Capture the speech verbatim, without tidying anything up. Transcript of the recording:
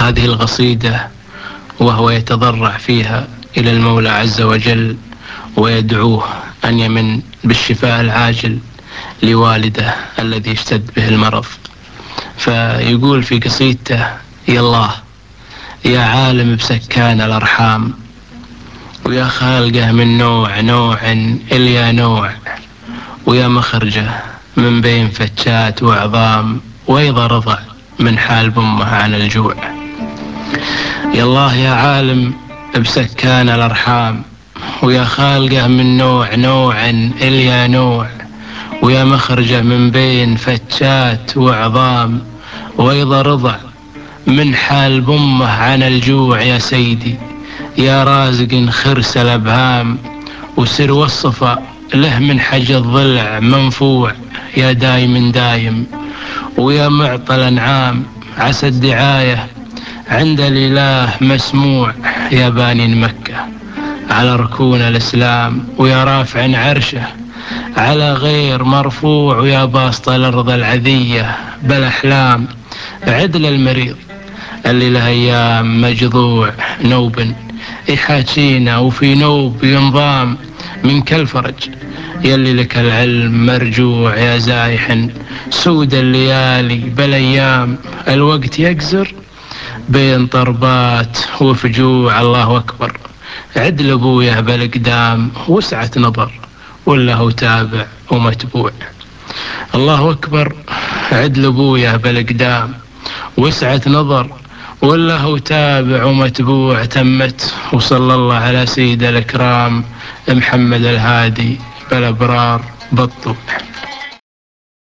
هذه القصيدة وهو يتضرع فيها إلى المولى عز وجل ويدعوه أن يمن بالشفاء العاجل لوالده الذي اشتد به المرض. فيقول في قصيدته: يا الله يا عالم بسكان الأرحام، ويا خالقه من نوع نوع إليا نوع، ويا مخرجه من بين فتشات وعظام، وإذا رضع من حال بمه عن الجوع. يا الله يا عالم بسكان الأرحام، ويا خالقه من نوع نوع إليا نوع، ويا مخرجه من بين فتشات وعظام، وإذا رضع من حال بمه عن الجوع. يا سيدي يا رازق خرس الأبهام، وسر والصفا له من حج الضلع منفوع. يا دايم دايم ويا معطى الأنعام، عسى الدعاية عند الإله مسموع. يا باني مكة على ركون الإسلام، ويا رافع عرشه على غير مرفوع، ويا باسط الأرض العذية بالأحلام، عدل المريض اللي له أيام مجذوع. نوب يحاكينا وفي نوب ينضام منك الفرج، يلي لك العلم مرجوع. يا زايح سود الليالي بالأيام، الوقت يقزر بين طربات وفجوع. الله أكبر عدل أبويا بالقدام، وسعة نظر ولا هو تابع ومتبوع. الله أكبر عدل أبويا بالقدام، وسعة نظر ولا هو تابع ومتبوع. تمت وصلى الله على سيد الأكرام محمد الهادي بالأبرار بالطوع.